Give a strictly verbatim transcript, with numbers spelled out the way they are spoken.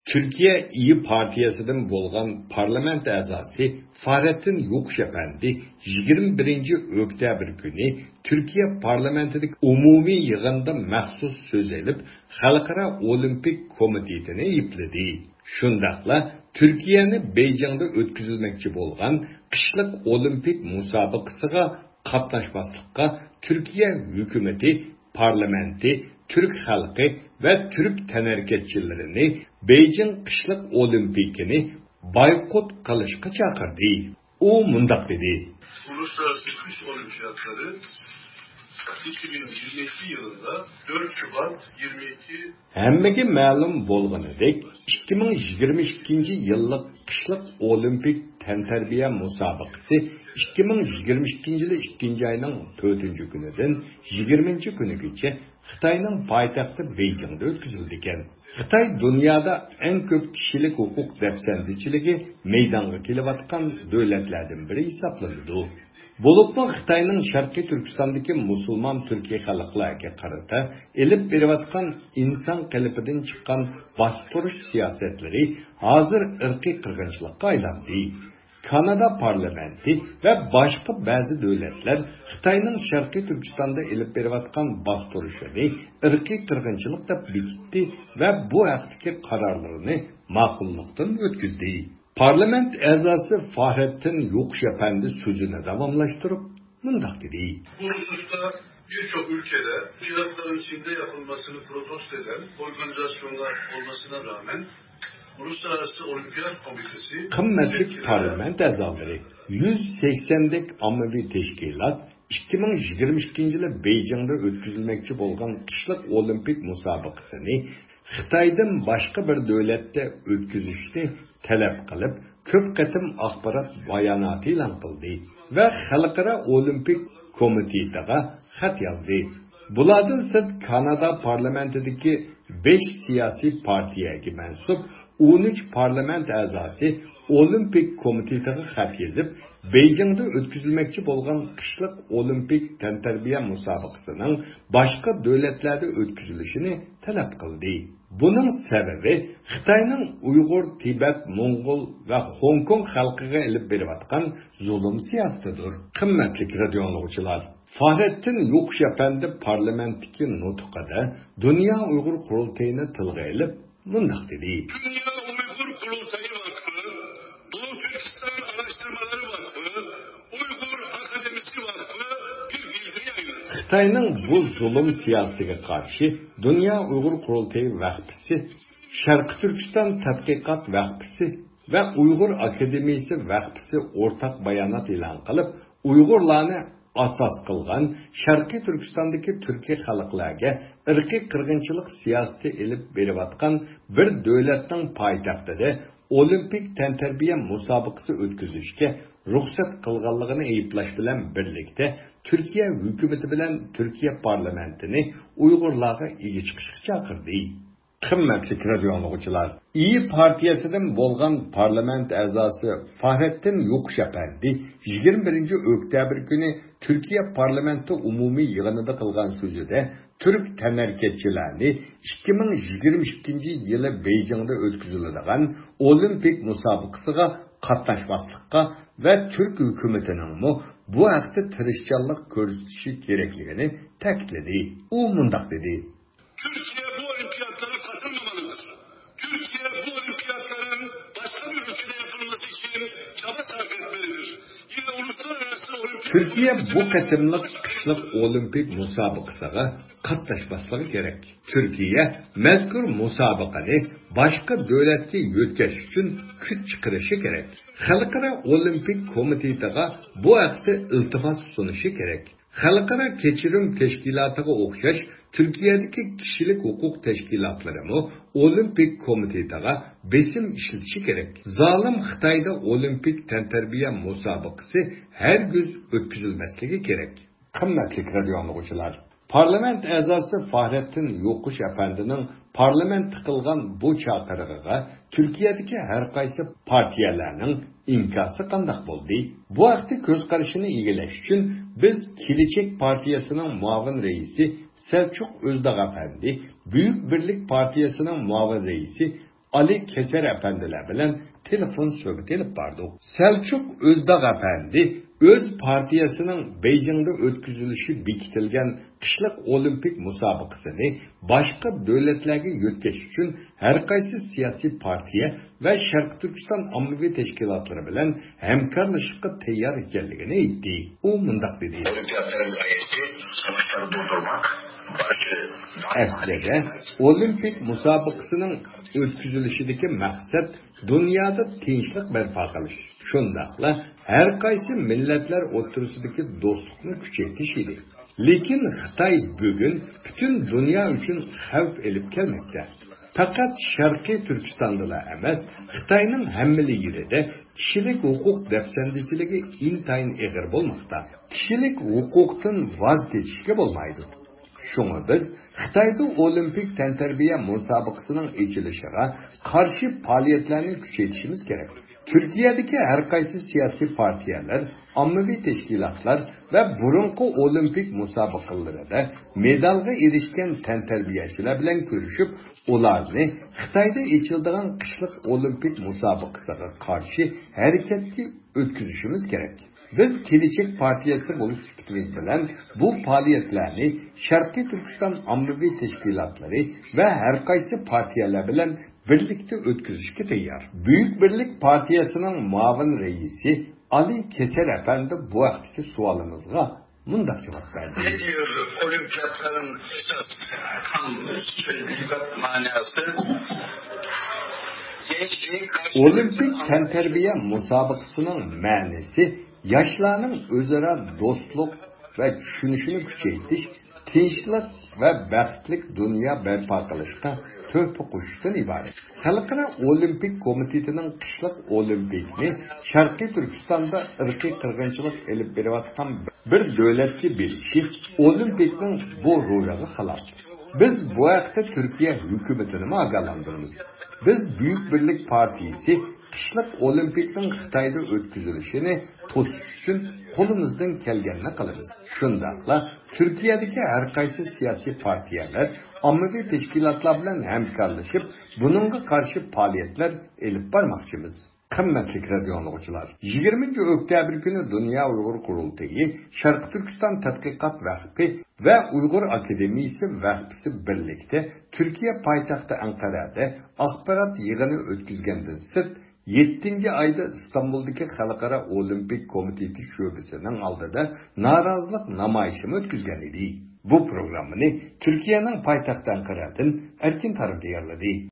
Türkiye İyi Partiyasidan bo'lgan parlament a'zosi Fahrettin Yo'qush apandi yigirma birinchi oktyabr kuni Türkiye parlamentidagi umumiy yig'inda maxsus so'z elib, Xalqaro Olimpik komitetini aybladi. Shundaqla Türkiye'ni Beyjingda o'tkazilmoqchi bo'lgan qishliq olimpik musobaqasiga qatnashmaslikka Türkiye hukumati, parlamenti, Türk xalqi ve Türk tenərketçilerini Beijing qishliq olimpikini boykot qilishga chaqirdi. U mundaq dedi. Uluslararası Kış Olimpiyatları iki bin yirmi iki yılında dört Şubat yirmi iki Hammaga ma'lum bo'lganidek, ikki ming yigirma ikkinchi yillik qishliq olimpik tantarbiya musobaqasi ikki ming yigirma ikkinchi yil ikkinchi oyning to'rtinchi kunidan yigirmanchi kunigacha Xitoyning poytaxti Beijingda o'tkazildi ekan. Xitoy dunyoda eng ko'p kishilik huquq dafsandichiligi maydonga kelayotgan davlatlardan biri hisoblanadi. Bo'libmi Xitoyning Sharqiy Turkistondagi musulmon turkiy xalqlarga qarata elib berayotgan inson qalbidan chiqqan bostirish siyosatlari hozir irqiy qirg'inchilikqa aylandi. Kanada parlamenti ve başka bazı devletler Xitoyning Sharqiy Turkistonda elib berayotgan bostirishini irqiy qirg'inchilik deb bekitdi ve bu haqdagi qarorlarini ma'qullikdan o'tkazdi. Parlament a'zosi Fahrettin Yo'qush apandi so'zini davomlashtirib, mundaq dedi. Bu hususta birçok ülkede fiyatların Çin'de yapılmasını protesto eden organizasyonlar olmasına rağmen Uluslararası Olimpiyat Komitesi Qimmatli parlament a'zolari yuz saksondek ommaviy tashkilot ikki ming yigirma ikkinchi yil Beijingda o'tkazilmoqchi bo'lgan qishliq olimpik musobaqasini Xitoydan boshqa bir davlatda o'tkazishni talab qilib, ko'p qatim axborot bayonot e'lon qildi va Xalqaro Olimpik komitetiga xat yozdi. Bulardan sirt Kanada parlamentidagi besh siyosiy partiyaga mansub o'n uch parlament a'zosi Olimpik komitetiga xat yozib, Beijingda o'tkazilmoqchi bo'lgan qishliq olimpik tantarbiya musobaqasining boshqa davlatlarda o'tkazilishini talab qildi. Buning sababi Xitoyning Uyg'ur, Tibet, Mo'ng'ul va Hong Kong xalqiga elib berayotgan zulm siyosatidir. Qimmatli radio anglag'uchilar, Fahrettin Yo'qush apandi parlamentdagi nutqida Dunyo Uyg'ur qurultayini tilga olib, mundaq dedi. Dünya Uygur Kurultayı Vakfı, Doğu Türkistan Araştırmaları Vakfı, Uygur Akademisi Vakfı bir bildiri yayınladı. Xitoyning bu zulm siyosatiga qarshi Dunyo Uyg'ur qurultayi vaqfisi, Sharqiy Turkiston tadqiqot vaqfisi va Uyg'ur akademiyasi vaqfisi o'rtaq bayonot e'lon qilib, Uyg'urlarni asos qilgan Sharqiy Turkistondagi turkiy xalqlarga irqiy qirg'inchilik siyosati elib berayotgan bir davlatning poytaxtida olimpik tantarbiya musobaqasi o'tkazishga ruxsat qilganligini ayblash bilan birlikda Türkiye hukumati bilan Türkiye parlamentini Uyg'urlarga ega chiqishga chaqirdi. Qimmatli radio anglag'uchilar, İyi Partiyasidan bo'lgan parlament a'zosi Fahrettin Yo'qush apandi yigirma birinchi oktyabr kuni Türkiye parlamenti umumiy yig'inida qilgan so'zida Türk tenərketçilerini ikki ming yigirma ikkinchi yili Beijingda o'tkaziladigan olimpik musobaqasiga qatnashmaslikka ve Türk hukumatining bu haqda tirishchanlik ko'rsatishi kerakligini ta'kidladi. U mundaq dedi. Türkiye bu olimpiyatlara katılmamalıdır. Türkiye bu olimpiyatların başka bir ülkede yapılması için çaba sarf etmelidir. Yine uluslararası olimpiyat Türkiye bu qatimliq qishliq olimpik musobaqasiga qatnashmasligi kerak. Türkiye mazkur musobaqani boshqa davlatga yo'tkazish uchun kuch chiqarishi kerak. Xalqaro olimpik komitetiga bu haqda iltimos sunishi kerak. Xalqaro kechirim tashkilotiga o'xshash Türkiye'deki kişilik hukuk teşkilatları mı Olimpik komitetiga besim işletishi kerak. Zalim Xitoyda olimpik tantarbiya musobaqasi her gün o'tkazilmasligi kerak. Qimmatli radio anglag'uchilar, parlament a'zosi Fahrettin Yo'qush apandining parlament qilgan bu chaqirig'iga Türkiye'deki her qaysi partiyalarning inkosi qandaq bo'ldi? Bu haqda ko'z qarashini egallash uchun biz Kelechek partiyasining muavin raisi Selçuk Özdağ Efendi, Büyük Birlik Partiyasının muavin reisi Ali Keser efendiler bilen telefon söhbeti elip bardık. Selçuk Özdağ efendi öz partiyasının Beijing'de ötküzülüşü bekitilgen kışlık olimpik musabıqasını başka devletlerge yötkeş için her kaysi siyasi partiye ve Şarkı Türkistan Ammavi Teşkilatları bilen hemkarlaşıqqa tayyor ekanligini aytdi. O mundaq dedi. Olimpiyatların gayesi savaşları durdurmak. Aslida olimpik musabıqasının ötküzülüşüdeki maksat dünyada tinchlik barpo qilish. Shundaqla her qaysi millatlar o'rtasidagi do'stlikni kuchaytirish edi. Lekin Xitoy bugun butun dunyo uchun xavf elib kelmoqda. Faqat Sharqiy Turkistonda emas, Xitoyning hammali yerida kishilik huquq dafsandichiligi intayin eg'ir bo'lmoqda. Kishilik huquqdan voz kechishga bo'lmaydi. Şunu biz Xitayda olimpik tantarbiya musobaqasining echilishiga qarshi faoliyatlarni kuchaytirishimiz kerak. Turkiyadagi har qaysi siyosiy partiyalar, ommaviy tashkilotlar va burunqi olimpik musobaqalarida medalga erishgan tantarbiyachilar bilan ko'rishib, ularni Xitoyda echiladigan qishliq olimpik musobaqasiga qarshi harakatga o'tkazishimiz kerak. Biz Gelecek Partiyası buluş fikrimiz bilen bu faaliyetlerini Şarkı Türkistan Ammavi Teşkilatları ve her kaysi partiyalar bilen birlikte ötküzüşke tayyor. Büyük Birlik Partiyasının muavin reisi Ali Keser efendi bu vaktiki sualımızga mundaq cevap verdi. Ne diyor olimpiyatların tam sözlüğü manası? Olimpik tantarbiya musobaqasining ma'nosi yoshlarning o'zaro do'stlik va tushunishini kuchaytirish, tinchlik va baxtlik dunyo barpo qilishga to'pi qo'shishdan iborat. Xalqaro Olimpik komitetining qishliq olimpikni Sharqiy Turkistonda irqiy qirg'inchilik elib berayotgan bir davlatga berishi olimpikning bu ro'yiga xilof. Biz bu haqda Türkiye hükümetini ogohlantiramiz. Biz Büyük Birlik Partiyasi qishliq olimpikning Xitoyda o'tkazilishini to'sish uchun qo'limizdan kelganini qilamiz. Shundaqla Turkiyadagi har qaysi siyosiy partiyalar, ommaviy tashkilotlar bilan hamkorlashib, buningga qarshi faoliyatlar elib bormoqchimiz. Qimmatli radio anglag'uchilar, yigirmanchi oktyabr kuni Dunyo Uyg'ur qurultayi, Sharq Turkiston tadqiqot vaqfi va Uyg'ur akademiyasi vaqfisi birlikda Turkiya poytaxti Anqarada axborot yig'ini o'tkazgandan sirt yettinchi ayda İstanbul'daki Xalqaro Olimpik Komiteti sho'basining oldida norozilik namoyishi o'tkazgan edi. Bu programmani Turkiyaning poytaxti Anqaradan Erkin Tarım tayyorladi.